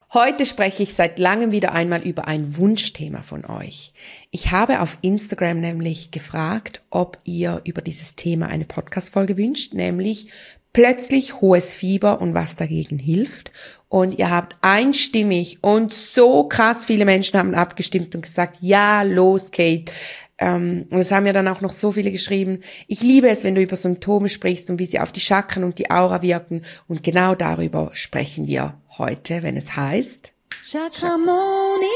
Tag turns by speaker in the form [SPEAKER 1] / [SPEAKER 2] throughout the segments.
[SPEAKER 1] Heute spreche ich seit langem wieder einmal über ein Wunschthema von euch. Ich habe auf Instagram nämlich gefragt, ob ihr über dieses Thema eine Podcast-Folge wünscht, nämlich plötzlich hohes Fieber und was dagegen hilft. Und ihr habt einstimmig und so krass viele Menschen haben abgestimmt und gesagt, ja, los Kate. Und es haben ja dann auch noch so viele geschrieben, ich liebe es, wenn du über Symptome sprichst und wie sie auf die Chakren und die Aura wirken. Und genau darüber sprechen wir heute, wenn es heißt Chakramonia.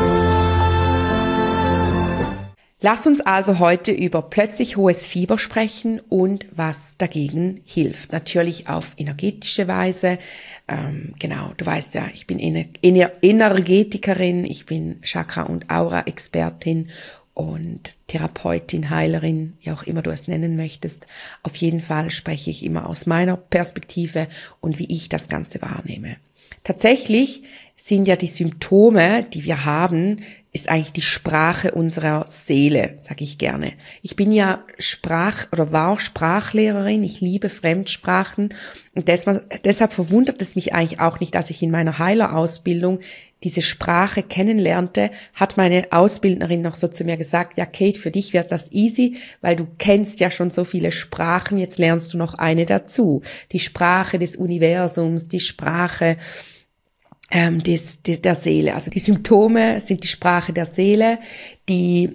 [SPEAKER 1] Lasst uns also heute über plötzlich hohes Fieber sprechen und was dagegen hilft. Natürlich auf energetische Weise. Genau, du weißt ja, ich bin Energetikerin, ich bin Chakra- und Aura-Expertin und Therapeutin, Heilerin, wie auch immer du es nennen möchtest. Auf jeden Fall spreche ich immer aus meiner Perspektive und wie ich das Ganze wahrnehme. Tatsächlich sind ja die Symptome, die wir haben, ist eigentlich die Sprache unserer Seele, sage ich gerne. Ich bin ja war Sprachlehrerin, ich liebe Fremdsprachen und deshalb verwundert es mich eigentlich auch nicht, dass ich in meiner Heilerausbildung diese Sprache kennenlernte, hat meine Ausbildnerin noch so zu mir gesagt, ja Kate, für dich wird das easy, weil du kennst ja schon so viele Sprachen, jetzt lernst du noch eine dazu. Die Sprache des Universums, die Sprache der Seele. Also die Symptome sind die Sprache der Seele, die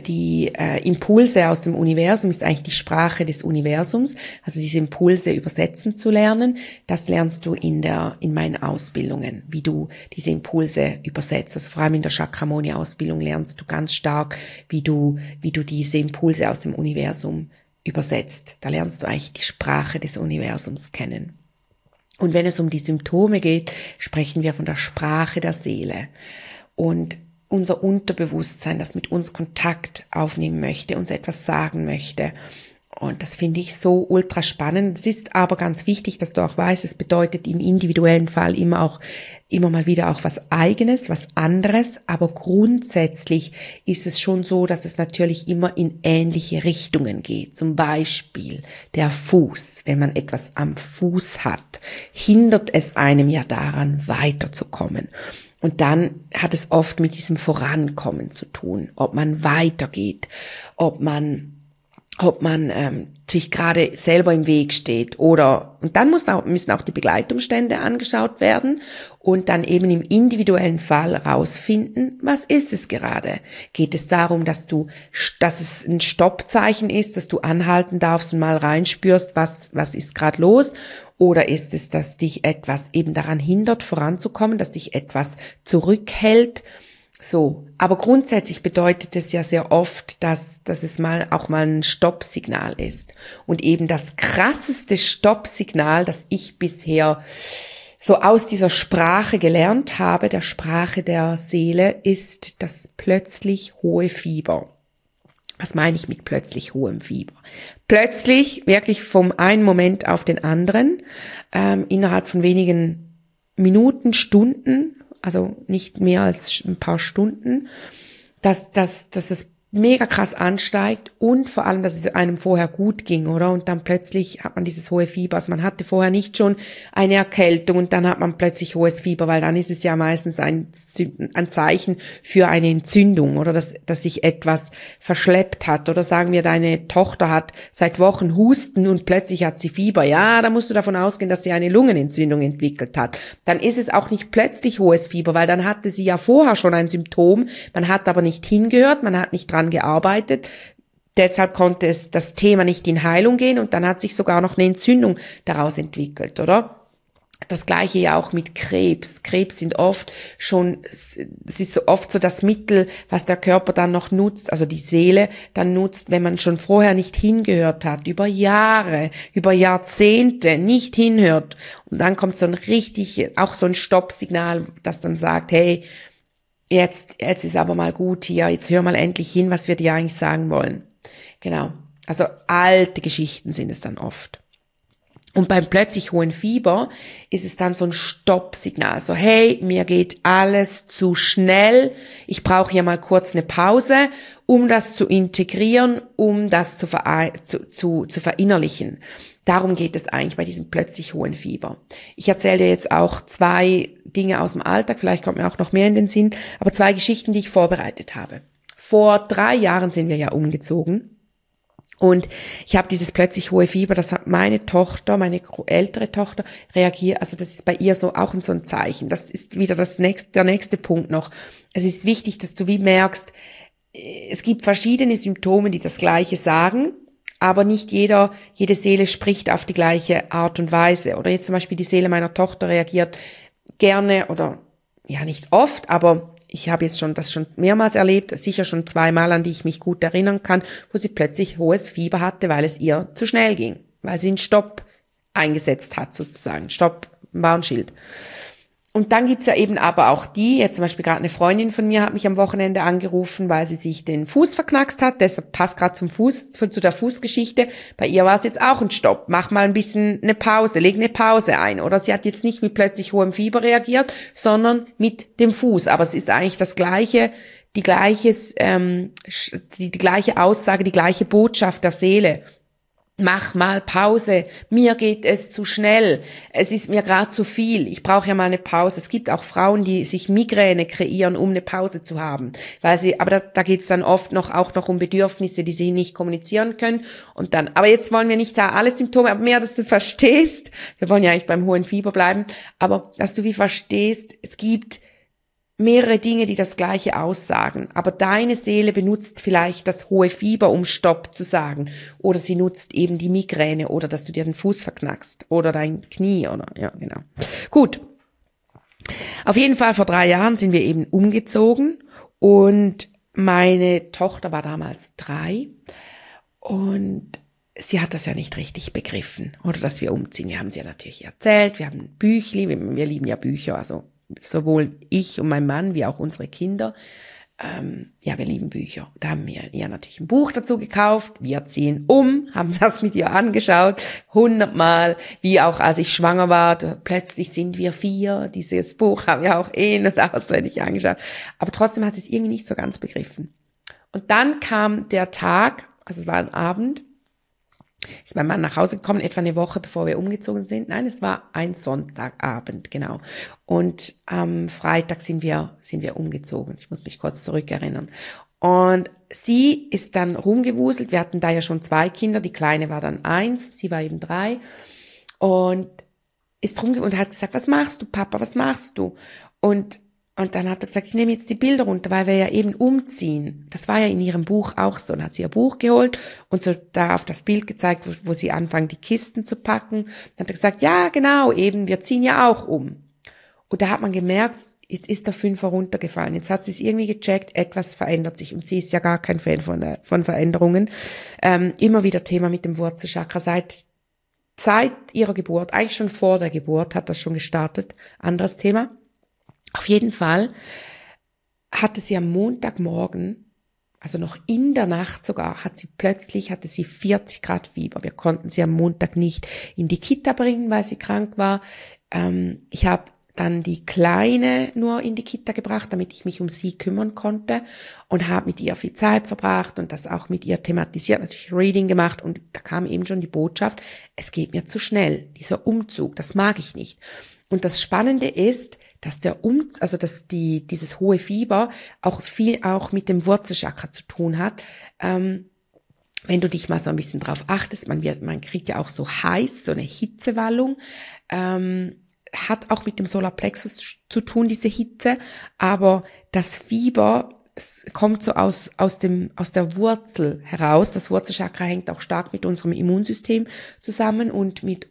[SPEAKER 1] Impulse aus dem Universum ist eigentlich die Sprache des Universums, also diese Impulse übersetzen zu lernen, das lernst du in meinen Ausbildungen, wie du diese Impulse übersetzt. Also vor allem in der Chakramonia-Ausbildung lernst du ganz stark, wie du diese Impulse aus dem Universum übersetzt. Da lernst du eigentlich die Sprache des Universums kennen. Und wenn es um die Symptome geht, sprechen wir von der Sprache der Seele. Und unser Unterbewusstsein, das mit uns Kontakt aufnehmen möchte, uns etwas sagen möchte. Und das finde ich so ultra spannend. Es ist aber ganz wichtig, dass du auch weißt, es bedeutet im individuellen Fall immer mal wieder auch was Eigenes, was anderes. Aber grundsätzlich ist es schon so, dass es natürlich immer in ähnliche Richtungen geht. Zum Beispiel der Fuß. Wenn man etwas am Fuß hat, hindert es einem ja daran, weiterzukommen. Und dann hat es oft mit diesem Vorankommen zu tun, ob man weitergeht, ob man sich gerade selber im Weg steht und dann müssen auch die Begleitumstände angeschaut werden und dann eben im individuellen Fall rausfinden, was ist es gerade? Geht es darum, dass es ein Stoppzeichen ist, dass du anhalten darfst und mal reinspürst, was ist gerade los? Oder ist es, dass dich etwas eben daran hindert, voranzukommen, dass dich etwas zurückhält? So, aber grundsätzlich bedeutet es ja sehr oft, dass es auch mal ein Stoppsignal ist. Und eben das krasseste Stoppsignal, das ich bisher so aus dieser Sprache gelernt habe, der Sprache der Seele, ist das plötzlich hohe Fieber. Was meine ich mit plötzlich hohem Fieber? Plötzlich, wirklich vom einen Moment auf den anderen, innerhalb von wenigen Minuten, Stunden, also nicht mehr als ein paar Stunden, dass es mega krass ansteigt und vor allem, dass es einem vorher gut ging, oder? Und dann plötzlich hat man dieses hohe Fieber. Also man hatte vorher nicht schon eine Erkältung und dann hat man plötzlich hohes Fieber, weil dann ist es ja meistens ein Zeichen für eine Entzündung oder dass sich etwas verschleppt hat. Oder sagen wir, deine Tochter hat seit Wochen Husten und plötzlich hat sie Fieber. Ja, da musst du davon ausgehen, dass sie eine Lungenentzündung entwickelt hat. Dann ist es auch nicht plötzlich hohes Fieber, weil dann hatte sie ja vorher schon ein Symptom. Man hat aber nicht hingehört, man hat nicht dran gearbeitet, deshalb konnte das Thema nicht in Heilung gehen und dann hat sich sogar noch eine Entzündung daraus entwickelt, oder? Das Gleiche ja auch mit Krebs. Krebs sind es ist so oft so das Mittel, was der Körper dann noch nutzt, also die Seele dann nutzt, wenn man schon vorher nicht hingehört hat, über Jahre, über Jahrzehnte nicht hinhört und dann kommt auch so ein Stoppsignal, das dann sagt, hey, Jetzt ist aber mal gut hier, jetzt hör mal endlich hin, was wir dir eigentlich sagen wollen. Genau, also alte Geschichten sind es dann oft. Und beim plötzlich hohen Fieber ist es dann so ein Stoppsignal, so hey, mir geht alles zu schnell, ich brauche hier mal kurz eine Pause, um das zu integrieren, um das zu verinnerlichen. Darum geht es eigentlich bei diesem plötzlich hohen Fieber. Ich erzähle dir jetzt auch 2 Dinge aus dem Alltag, vielleicht kommt mir auch noch mehr in den Sinn, aber 2 Geschichten, die ich vorbereitet habe. Vor 3 Jahren sind wir ja umgezogen. Und ich habe dieses plötzlich hohe Fieber, das hat meine Tochter, meine ältere Tochter reagiert, also das ist bei ihr so auch so ein Zeichen. Das ist wieder der nächste Punkt noch. Es ist wichtig, dass du wie merkst, es gibt verschiedene Symptome, die das Gleiche sagen, aber nicht jede Seele spricht auf die gleiche Art und Weise. Oder jetzt zum Beispiel die Seele meiner Tochter reagiert gerne oder ja nicht oft, aber ich habe jetzt das schon mehrmals erlebt, sicher schon 2-mal, an die ich mich gut erinnern kann, wo sie plötzlich hohes Fieber hatte, weil es ihr zu schnell ging, weil sie einen Stopp eingesetzt hat sozusagen, Stopp, Warnschild. Und dann gibt's ja eben aber auch jetzt zum Beispiel gerade eine Freundin von mir hat mich am Wochenende angerufen, weil sie sich den Fuß verknackst hat, deshalb passt gerade zu der Fußgeschichte. Bei ihr war es jetzt auch ein Stopp, mach mal ein bisschen eine Pause, leg eine Pause ein. Oder sie hat jetzt nicht mit plötzlich hohem Fieber reagiert, sondern mit dem Fuß. Aber es ist eigentlich das Gleiche, die gleiche Aussage, die gleiche Botschaft der Seele. Mach mal Pause, mir geht es zu schnell, es ist mir gerade zu viel, ich brauche ja mal eine Pause. Es gibt auch Frauen, die sich Migräne kreieren, um eine Pause zu haben, aber da geht es dann oft auch noch um Bedürfnisse, die sie nicht kommunizieren können. Aber jetzt wollen wir nicht da alle Symptome, aber mehr, dass du verstehst, wir wollen ja eigentlich beim hohen Fieber bleiben, aber dass du wie verstehst, es gibt mehrere Dinge, die das Gleiche aussagen, aber deine Seele benutzt vielleicht das hohe Fieber, um Stopp zu sagen, oder sie nutzt eben die Migräne oder dass du dir den Fuß verknackst oder dein Knie oder, ja, genau. Gut. Auf jeden Fall vor 3 Jahren sind wir eben umgezogen und meine Tochter war damals 3 und sie hat das ja nicht richtig begriffen, oder dass wir umziehen. Wir haben sie ja natürlich erzählt, wir haben ein Büchli, wir lieben ja Bücher, also sowohl ich und mein Mann wie auch unsere Kinder. Ja, wir lieben Bücher. Da haben wir ihr natürlich ein Buch dazu gekauft. Wir ziehen haben das mit ihr angeschaut, 100-mal, wie auch als ich schwanger war. Plötzlich sind wir 4. Dieses Buch haben wir auch in- und auswendig angeschaut. Aber trotzdem hat sie es irgendwie nicht so ganz begriffen. Und dann kam der Tag, also es war ein Abend, ist mein Mann nach Hause gekommen, etwa eine Woche bevor wir umgezogen sind. Nein, es war ein Sonntagabend, genau. Und am Freitag sind wir umgezogen. Ich muss mich kurz zurückerinnern. Und sie ist dann rumgewuselt. Wir hatten da ja schon 2 Kinder. Die Kleine war dann 1, sie war eben 3. Und ist rumgewuselt und hat gesagt, was machst du, Papa, was machst du? Und dann hat er gesagt, ich nehme jetzt die Bilder runter, weil wir ja eben umziehen. Das war ja in ihrem Buch auch so. Dann hat sie ihr Buch geholt und so da auf das Bild gezeigt, wo sie anfangen, die Kisten zu packen. Dann hat er gesagt, ja, genau, eben, wir ziehen ja auch um. Und da hat man gemerkt, jetzt ist der 5er runtergefallen. Jetzt hat sie es irgendwie gecheckt, etwas verändert sich. Und sie ist ja gar kein Fan von Veränderungen. Immer wieder Thema mit dem Wurzelchakra. Seit ihrer Geburt, eigentlich schon vor der Geburt hat das schon gestartet. Anderes Thema. Auf jeden Fall hatte sie am Montagmorgen, also noch in der Nacht sogar, hatte sie 40 Grad Fieber. Wir konnten sie am Montag nicht in die Kita bringen, weil sie krank war. Ich habe dann die Kleine nur in die Kita gebracht, damit ich mich um sie kümmern konnte und habe mit ihr viel Zeit verbracht und das auch mit ihr thematisiert, natürlich Reading gemacht und da kam eben schon die Botschaft, es geht mir zu schnell, dieser Umzug, das mag ich nicht. Und das Spannende ist, dass dieses hohe Fieber auch mit dem Wurzelchakra zu tun hat. Wenn du dich mal so ein bisschen drauf achtest, man kriegt ja auch so heiß, so eine Hitzewallung, hat auch mit dem Solarplexus zu tun, diese Hitze, aber das Fieber kommt so aus der Wurzel heraus. Das Wurzelchakra hängt auch stark mit unserem Immunsystem zusammen und mit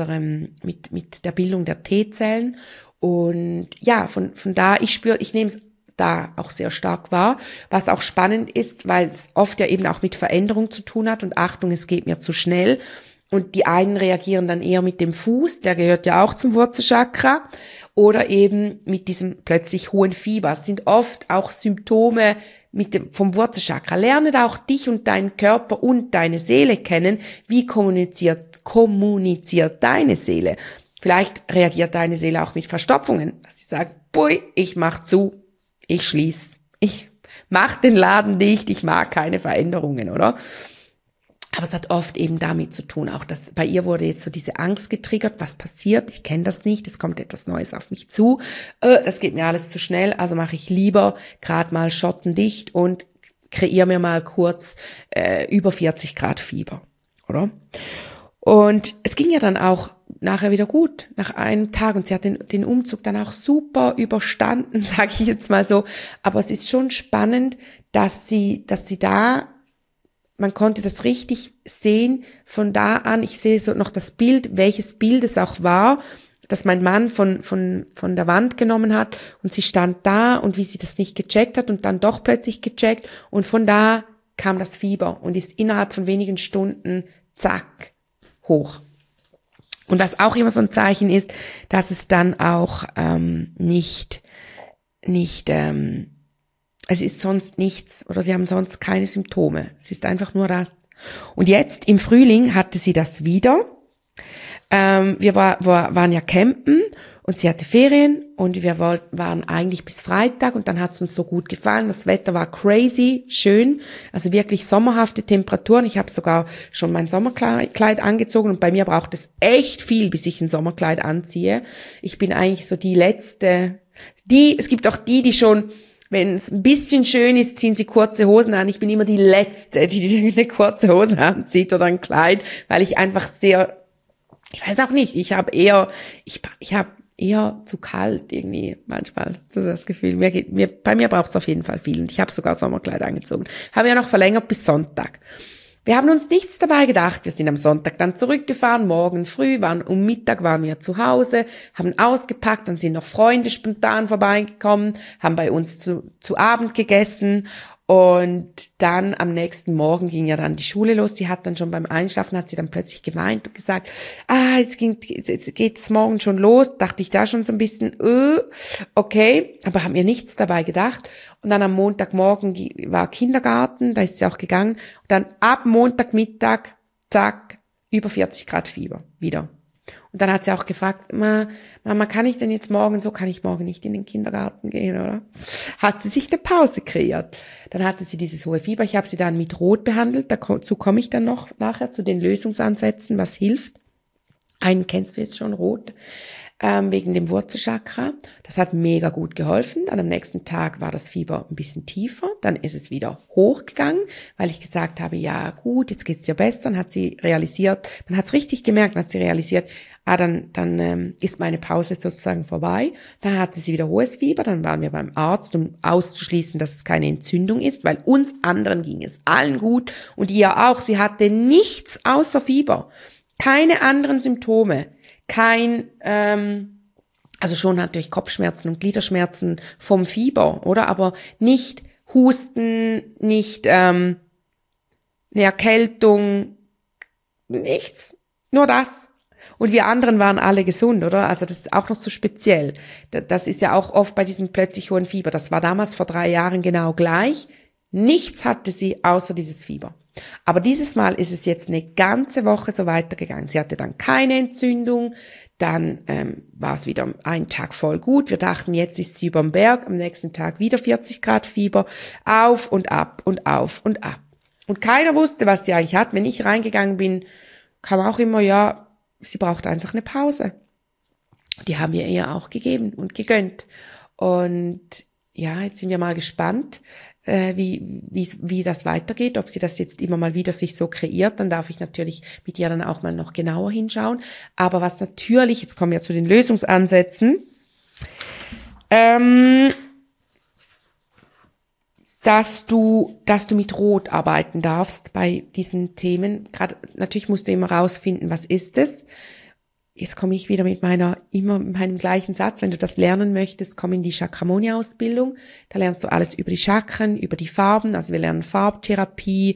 [SPEAKER 1] der Bildung der T-Zellen. Und ja, von da, ich nehme es da auch sehr stark wahr, was auch spannend ist, weil es oft ja eben auch mit Veränderung zu tun hat und Achtung, es geht mir zu schnell. Und die einen reagieren dann eher mit dem Fuß, der gehört ja auch zum Wurzelchakra, oder eben mit diesem plötzlich hohen Fieber. Es sind oft auch Symptome vom Wurzelchakra. Lerne da auch dich und deinen Körper und deine Seele kennen. Wie kommuniziert deine Seele? Vielleicht reagiert deine Seele auch mit Verstopfungen, dass sie sagt, bui, ich mach zu, ich schließe, ich mach den Laden dicht, ich mag keine Veränderungen, oder? Aber es hat oft eben damit zu tun, auch dass bei ihr wurde jetzt so diese Angst getriggert, was passiert, ich kenne das nicht, es kommt etwas Neues auf mich zu, das geht mir alles zu schnell, also mache ich lieber gerade mal schottendicht und kreiere mir mal kurz über 40 Grad Fieber, oder? Und es ging ja dann auch nachher wieder gut, nach einem Tag. Und sie hat den Umzug dann auch super überstanden, sage ich jetzt mal so. Aber es ist schon spannend, dass sie da, man konnte das richtig sehen, von da an, ich sehe so noch das Bild, welches Bild es auch war, dass mein Mann von der Wand genommen hat und sie stand da und wie sie das nicht gecheckt hat und dann doch plötzlich gecheckt und von da kam das Fieber und ist innerhalb von wenigen Stunden, zack, hoch. Und was auch immer so ein Zeichen ist, dass es dann auch es ist sonst nichts oder sie haben sonst keine Symptome. Es ist einfach nur das. Und jetzt im Frühling hatte sie das wieder. Wir waren ja campen und sie hatte Ferien und wir waren eigentlich bis Freitag und dann hat es uns so gut gefallen. Das Wetter war crazy, schön, also wirklich sommerhafte Temperaturen. Ich habe sogar schon mein Sommerkleid angezogen und bei mir braucht es echt viel, bis ich ein Sommerkleid anziehe. Ich bin eigentlich so die Letzte, es gibt auch die schon, wenn es ein bisschen schön ist, ziehen sie kurze Hosen an. Ich bin immer die Letzte, die eine kurze Hose anzieht oder ein Kleid, weil ich einfach ich weiß auch nicht, ich habe eher zu kalt irgendwie manchmal, so das Gefühl. Bei mir braucht es auf jeden Fall viel und ich habe sogar Sommerkleid angezogen. Habe ja noch verlängert bis Sonntag. Wir haben uns nichts dabei gedacht. Wir sind am Sonntag dann zurückgefahren, morgen früh, um Mittag waren wir zu Hause, haben ausgepackt, dann sind noch Freunde spontan vorbeigekommen, haben bei uns zu Abend gegessen und dann am nächsten Morgen ging ja dann die Schule los. Sie hat dann schon beim Einschlafen, hat sie dann plötzlich geweint und gesagt, jetzt geht es morgen schon los. Dachte ich da schon so ein bisschen, okay, aber haben mir nichts dabei gedacht. Und dann am Montagmorgen war Kindergarten, da ist sie auch gegangen. Und dann ab Montagmittag, zack, über 40 Grad Fieber wieder. Und dann hat sie auch gefragt, Mama, kann ich denn jetzt morgen, so kann ich morgen nicht in den Kindergarten gehen, oder? Hat sie sich eine Pause kreiert. Dann hatte sie dieses hohe Fieber. Ich habe sie dann mit Rot behandelt. Dazu komme ich dann noch nachher zu den Lösungsansätzen, was hilft. Einen kennst du jetzt schon, Rot, wegen dem Wurzelchakra. Das hat mega gut geholfen. Dann am nächsten Tag war das Fieber ein bisschen tiefer. Dann ist es wieder hochgegangen, weil ich gesagt habe, ja gut, jetzt geht's dir besser. Dann hat sie realisiert, man hat es richtig gemerkt, dann hat sie realisiert, dann ist meine Pause sozusagen vorbei. Dann hatte sie wieder hohes Fieber. Dann waren wir beim Arzt, um auszuschließen, dass es keine Entzündung ist, weil uns anderen ging es allen gut und ihr auch. Sie hatte nichts außer Fieber. Keine anderen Symptome. Also schon natürlich Kopfschmerzen und Gliederschmerzen vom Fieber, oder? Aber nicht Husten, nicht eine Erkältung, nichts. Nur das. Und wir anderen waren alle gesund, oder? Also das ist auch noch so speziell. Das ist ja auch oft bei diesem plötzlich hohen Fieber. Das war damals vor 3 Jahren genau gleich. Nichts hatte sie außer dieses Fieber. Aber dieses Mal ist es jetzt eine ganze Woche so weitergegangen. Sie hatte dann keine Entzündung, dann war es wieder einen Tag voll gut. Wir dachten, jetzt ist sie überm Berg, am nächsten Tag wieder 40 Grad Fieber, auf und ab und auf und ab. Und keiner wusste, was sie eigentlich hat. Wenn ich reingegangen bin, kam auch immer, ja, sie braucht einfach eine Pause. Die haben wir ihr auch gegeben und gegönnt. Und ja, jetzt sind wir mal gespannt, wie das weitergeht, ob sie das jetzt immer mal wieder sich so kreiert, dann darf ich natürlich mit ihr dann auch mal noch genauer hinschauen. Aber was natürlich, jetzt kommen wir zu den Lösungsansätzen, dass du mit Rot arbeiten darfst bei diesen Themen. Gerade natürlich musst du immer rausfinden, was ist es. Jetzt komme ich wieder mit meinem gleichen Satz. Wenn du das lernen möchtest, komm in die Chakramonia-Ausbildung. Da lernst du alles über die Chakren, über die Farben. Also wir lernen Farbtherapie,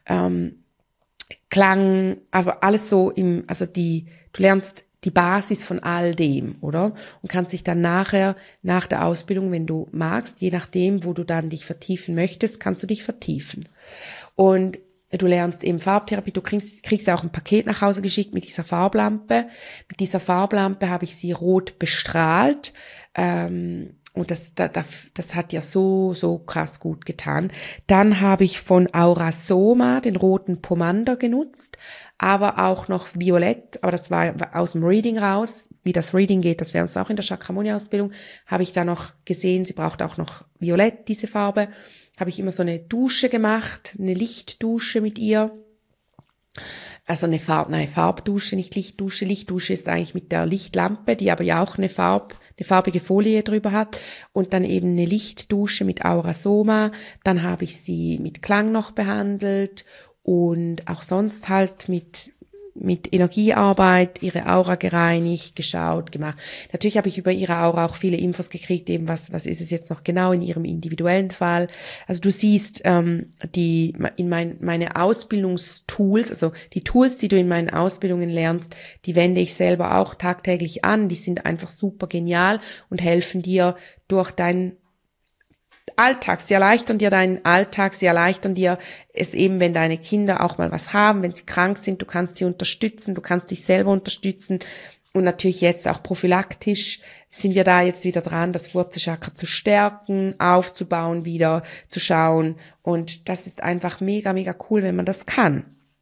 [SPEAKER 1] Klang, aber alles so du lernst die Basis von all dem, oder? Und kannst dich dann nachher, nach der Ausbildung, wenn du magst, je nachdem, wo du dann dich vertiefen möchtest, kannst du dich vertiefen. Und du lernst eben Farbtherapie, du kriegst auch ein Paket nach Hause geschickt mit dieser Farblampe. Mit dieser Farblampe habe ich sie rot bestrahlt. Und das hat ja so krass gut getan. Dann habe ich von Aurasoma den roten Pomander genutzt, aber auch noch Violett, aber das war aus dem Reading raus. Wie das Reading geht, das lernst du auch in der Chakramonia-Ausbildung, habe ich da noch gesehen, sie braucht auch noch Violett, diese Farbe. Habe ich immer so eine Dusche gemacht, eine Lichtdusche mit ihr. Also eine Farbdusche, nicht Lichtdusche. Lichtdusche ist eigentlich mit der Lichtlampe, die aber ja auch eine farbige Folie drüber hat. Und dann eben eine Lichtdusche mit Aurasoma. Dann habe ich sie mit Klang noch behandelt und auch sonst halt mit Energiearbeit, ihre Aura gereinigt, geschaut, gemacht. Natürlich habe ich über ihre Aura auch viele Infos gekriegt, eben was ist es jetzt noch genau in ihrem individuellen Fall. Also du siehst, meine Ausbildungstools, also die Tools, die du in meinen Ausbildungen lernst, die wende ich selber auch tagtäglich an. Die sind einfach super genial und helfen dir durch deinen Alltag, sie erleichtern dir deinen Alltag, sie erleichtern dir es eben, wenn deine Kinder auch mal was haben, wenn sie krank sind, du kannst sie unterstützen, du kannst dich selber unterstützen und natürlich jetzt auch prophylaktisch sind wir da jetzt wieder dran, das Wurzelchakra zu stärken, aufzubauen, wieder zu schauen und das ist einfach mega, mega cool, wenn man das kann.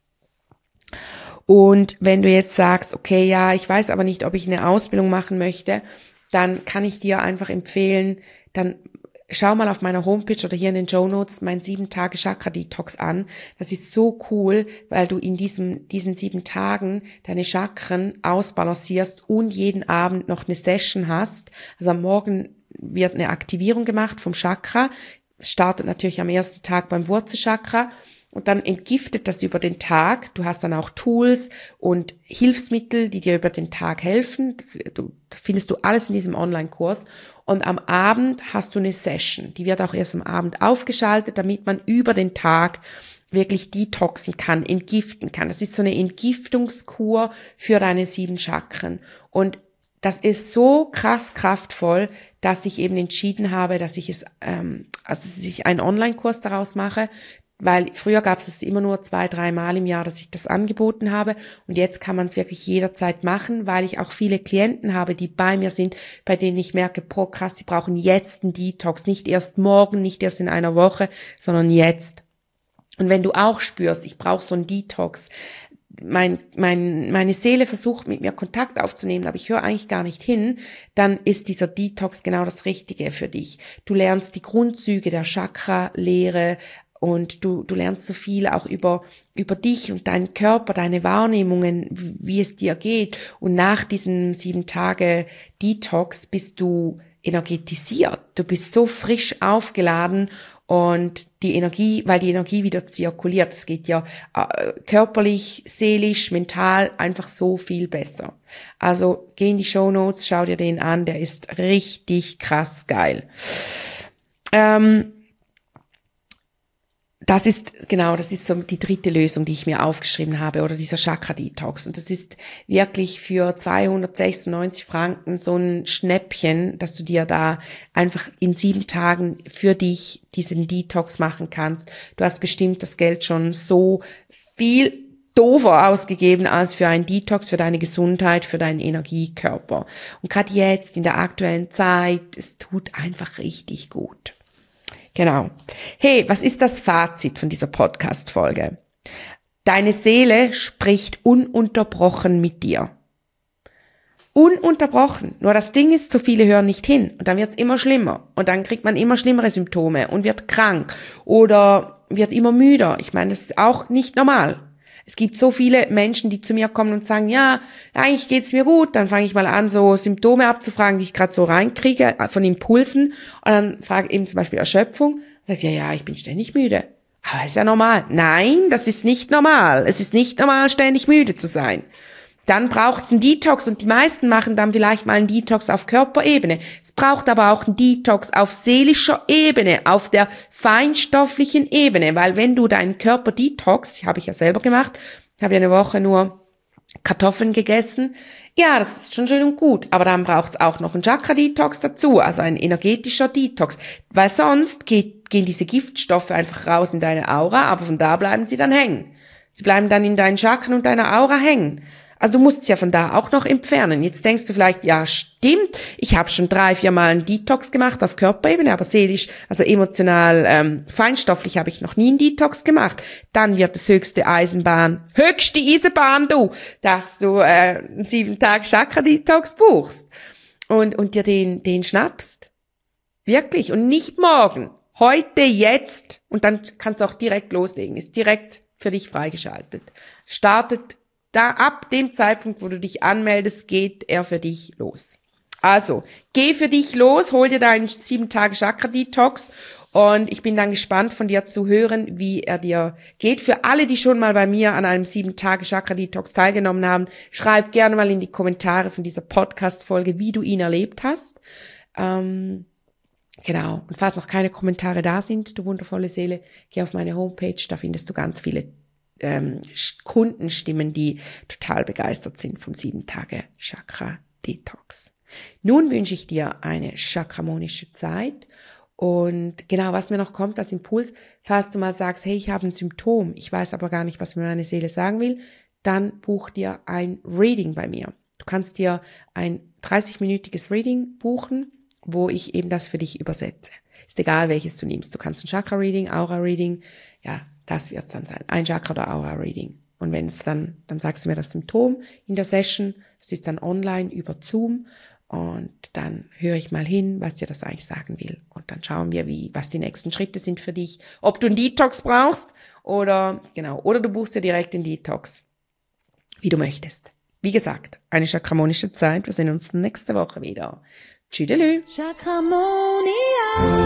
[SPEAKER 1] Und wenn du jetzt sagst, okay, ja, ich weiß aber nicht, ob ich eine Ausbildung machen möchte, dann kann ich dir einfach empfehlen, dann schau mal auf meiner Homepage oder hier in den Shownotes mein 7-Tage-Chakra-Detox an. Das ist so cool, weil du in diesen 7 Tagen deine Chakren ausbalancierst und jeden Abend noch eine Session hast. Also am Morgen wird eine Aktivierung gemacht vom Chakra. Es startet natürlich am ersten Tag beim Wurzelchakra. Und dann entgiftet das über den Tag. Du hast dann auch Tools und Hilfsmittel, die dir über den Tag helfen. Das findest du alles in diesem Online-Kurs. Und am Abend hast du eine Session. Die wird auch erst am Abend aufgeschaltet, damit man über den Tag wirklich detoxen kann, entgiften kann. Das ist so eine Entgiftungskur für deine 7 Chakren. Und das ist so krass kraftvoll, dass ich eben entschieden habe, dass ich einen Online-Kurs daraus mache. Weil früher gab es immer nur 2-3 Mal im Jahr, dass ich das angeboten habe und jetzt kann man es wirklich jederzeit machen, weil ich auch viele Klienten habe, die bei mir sind, bei denen ich merke, krass, die brauchen jetzt einen Detox, nicht erst morgen, nicht erst in einer Woche, sondern jetzt. Und wenn du auch spürst, ich brauche so einen Detox, meine Seele versucht mit mir Kontakt aufzunehmen, aber ich höre eigentlich gar nicht hin, dann ist dieser Detox genau das Richtige für dich. Du lernst die Grundzüge der Chakra-Lehre, und du lernst so viel auch über dich und deinen Körper, deine Wahrnehmungen, wie es dir geht. Und nach diesem 7 Tage Detox bist du energetisiert. Du bist so frisch aufgeladen und weil die Energie wieder zirkuliert. Es geht ja körperlich, seelisch, mental einfach so viel besser. Also geh in die Shownotes, schau dir den an, der ist richtig krass geil. Das ist so die 3. Lösung, die ich mir aufgeschrieben habe, oder dieser Chakra-Detox. Und das ist wirklich für 296 Franken so ein Schnäppchen, dass du dir da einfach in 7 Tagen für dich diesen Detox machen kannst. Du hast bestimmt das Geld schon so viel doofer ausgegeben als für einen Detox, für deine Gesundheit, für deinen Energiekörper. Und gerade jetzt, in der aktuellen Zeit, es tut einfach richtig gut. Genau. Hey, was ist das Fazit von dieser Podcast-Folge? Deine Seele spricht ununterbrochen mit dir. Ununterbrochen. Nur das Ding ist, so viele hören nicht hin. Und dann wird's immer schlimmer. Und dann kriegt man immer schlimmere Symptome und wird krank oder wird immer müder. Ich meine, das ist auch nicht normal. Es gibt so viele Menschen, die zu mir kommen und sagen, ja, eigentlich geht's mir gut. Dann fange ich mal an, so Symptome abzufragen, die ich gerade so reinkriege von Impulsen. Und dann frage ich eben zum Beispiel Erschöpfung. Dann sage ich, ja, ich bin ständig müde. Aber ist ja normal. Nein, das ist nicht normal. Es ist nicht normal, ständig müde zu sein. Dann braucht's einen Detox und die meisten machen dann vielleicht mal einen Detox auf Körperebene. Es braucht aber auch einen Detox auf seelischer Ebene, auf der feinstofflichen Ebene, weil wenn du deinen Körper detox, habe ich ja selber gemacht, habe ja eine Woche nur Kartoffeln gegessen, ja, das ist schon schön und gut, aber dann braucht's auch noch einen Chakra-Detox dazu, also ein energetischer Detox, weil sonst gehen diese Giftstoffe einfach raus in deine Aura, aber von da bleiben sie dann hängen. Sie bleiben dann in deinen Chakren und deiner Aura hängen. Also du musst es ja von da auch noch entfernen. Jetzt denkst du vielleicht, ja stimmt, ich habe schon 3-4 Mal einen Detox gemacht auf Körperebene, aber seelisch, also emotional, feinstofflich habe ich noch nie einen Detox gemacht. Dann wird das höchste Eisenbahn, du, dass du einen 7-Tage-Chakra-Detox buchst und dir den schnappst. Wirklich. Und nicht morgen. Heute, jetzt. Und dann kannst du auch direkt loslegen. Ist direkt für dich freigeschaltet. Startet da ab dem Zeitpunkt, wo du dich anmeldest, geht er für dich los. Also, geh für dich los, hol dir deinen 7-Tage-Chakra-Detox und ich bin dann gespannt von dir zu hören, wie er dir geht. Für alle, die schon mal bei mir an einem 7-Tage-Chakra-Detox teilgenommen haben, schreib gerne mal in die Kommentare von dieser Podcast-Folge, wie du ihn erlebt hast. Genau. Und falls noch keine Kommentare da sind, du wundervolle Seele, geh auf meine Homepage, da findest du ganz viele Kundenstimmen, die total begeistert sind vom 7-Tage-Chakra-Detox. Nun wünsche ich dir eine chakramonische Zeit und genau, was mir noch kommt als Impuls, falls du mal sagst, hey, ich habe ein Symptom, ich weiß aber gar nicht, was mir meine Seele sagen will, dann buch dir ein Reading bei mir. Du kannst dir ein 30-minütiges Reading buchen, wo ich eben das für dich übersetze. Ist egal, welches du nimmst. Du kannst ein Chakra-Reading, Aura-Reading, ja, das wird es dann sein. Ein Chakra- oder Aura-Reading. Und wenn es dann sagst du mir das Symptom in der Session. Es ist dann online über Zoom. Und dann höre ich mal hin, was dir das eigentlich sagen will. Und dann schauen wir, was die nächsten Schritte sind für dich. Ob du einen Detox brauchst oder du buchst dir direkt den Detox. Wie du möchtest. Wie gesagt, eine chakramonische Zeit. Wir sehen uns nächste Woche wieder. Tschüdelü. Chakramonia.